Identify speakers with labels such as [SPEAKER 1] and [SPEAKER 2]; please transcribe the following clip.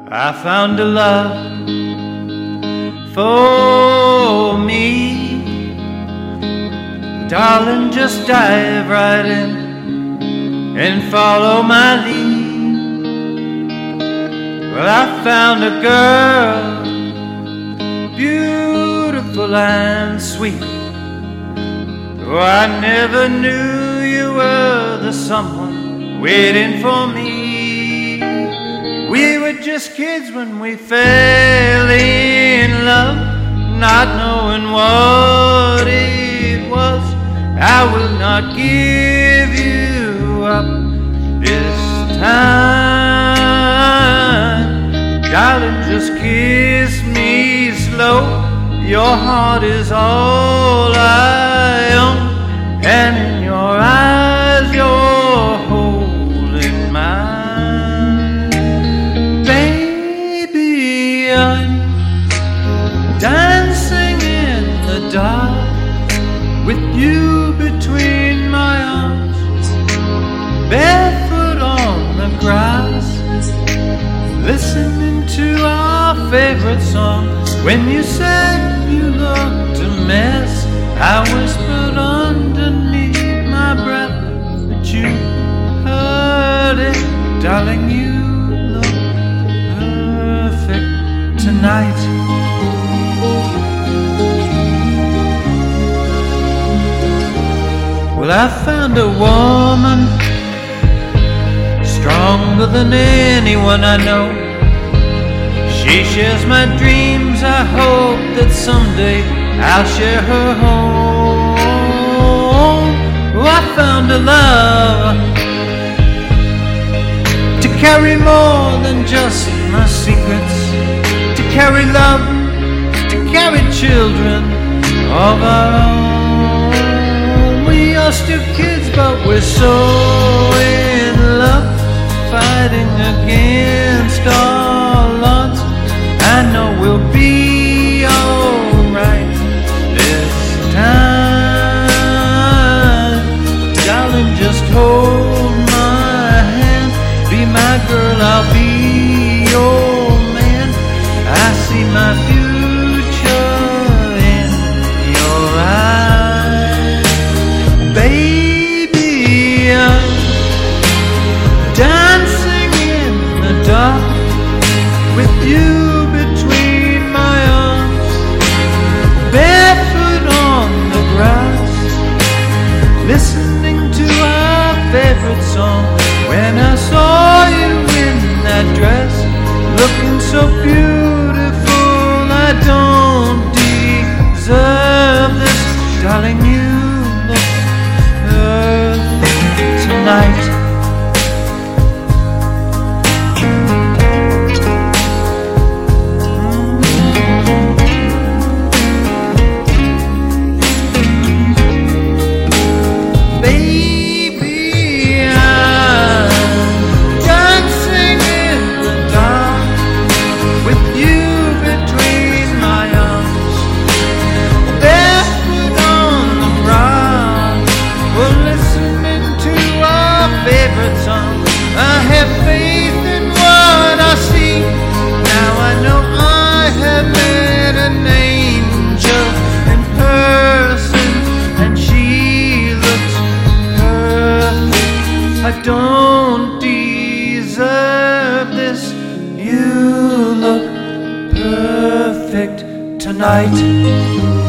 [SPEAKER 1] I found a love for me. Darling, just dive right in and follow my lead. Well, I found a girl, beautiful and sweet. Oh, I never knew you were the someone waiting for me. We were just kids when we fell in love, not knowing what it was. I will not give you up this time. Darling, just kiss me slow. Your heart is all I own, and in your eyes you're holding mine. Baby, I'm dancing in the dark with you between my arms, barefoot on the grass, listening to our favorite song. When you said you looked a mess, I whispered underneath my breath, but you heard it. Darling, you look perfect tonight. Well, I found a woman stronger than anyone I know. She shares my dreams. I hope that someday I'll share her home. Oh, I found a love to carry more than just my secrets, to carry love, to carry children of our own. We are still kids, but we're so in love, fighting against all odds. I know we'll be alright this time. Darling, just hold my hand. Be my girl, I'll be your man. I see my future in your eyes. Baby, I'm dancing in the dark with you between my arms, barefoot on the grass, listening to our favorite song. When I saw you in that dress, looking so beautiful, I don't deserve this. Darling, you look perfect tonight. I have faith in what I see. Now I know I have met an angel in person, and she looks perfect. I don't deserve this. You look perfect tonight.